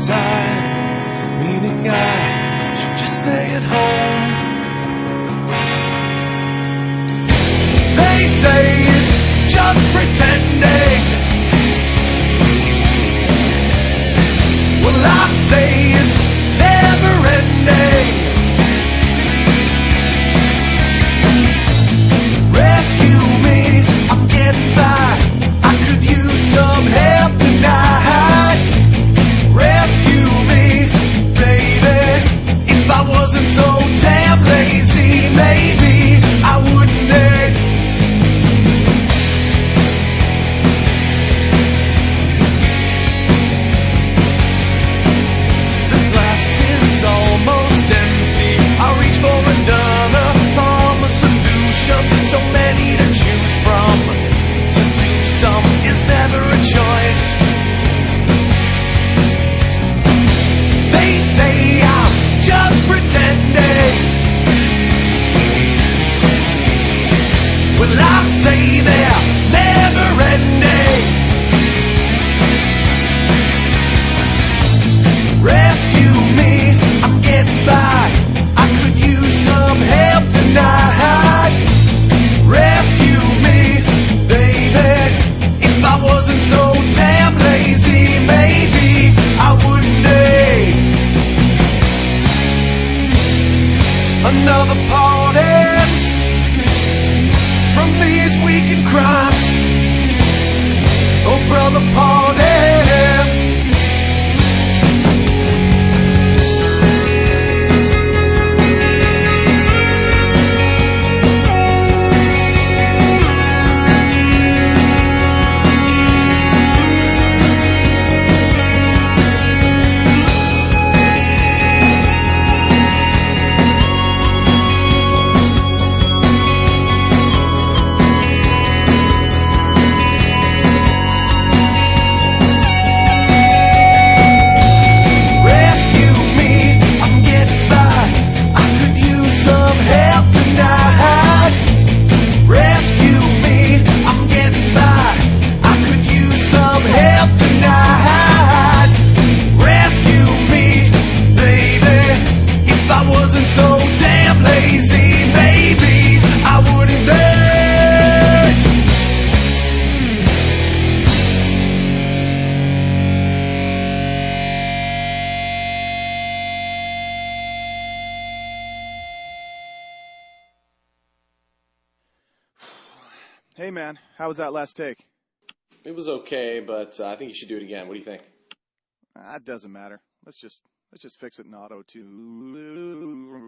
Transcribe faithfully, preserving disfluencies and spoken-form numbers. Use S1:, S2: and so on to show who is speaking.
S1: inside, meaning I should just stay at home. They say it's just pretending. Well, I say it's never ending. Rescue me, I'm getting by. I could use some help tonight. Rescue me, baby. If I wasn't so damn lazy, maybe I wouldn't need. The glass is almost empty. I reach for another form of solution. So many to choose from. To do some is never a choice. They say I'm just pretending. Well, I say they're never ending. Rescue me, I'm getting by. I could use some help tonight. Rescue me, baby. If I wasn't so damn lazy, maybe I wouldn't need another pardon from these weekend crimes. Oh, brother, pardon.
S2: Hey man, how was that last take?
S3: It was okay, but uh, I think you should do it again. What do you think?
S2: That doesn't matter. Let's just let's just fix it in auto tune.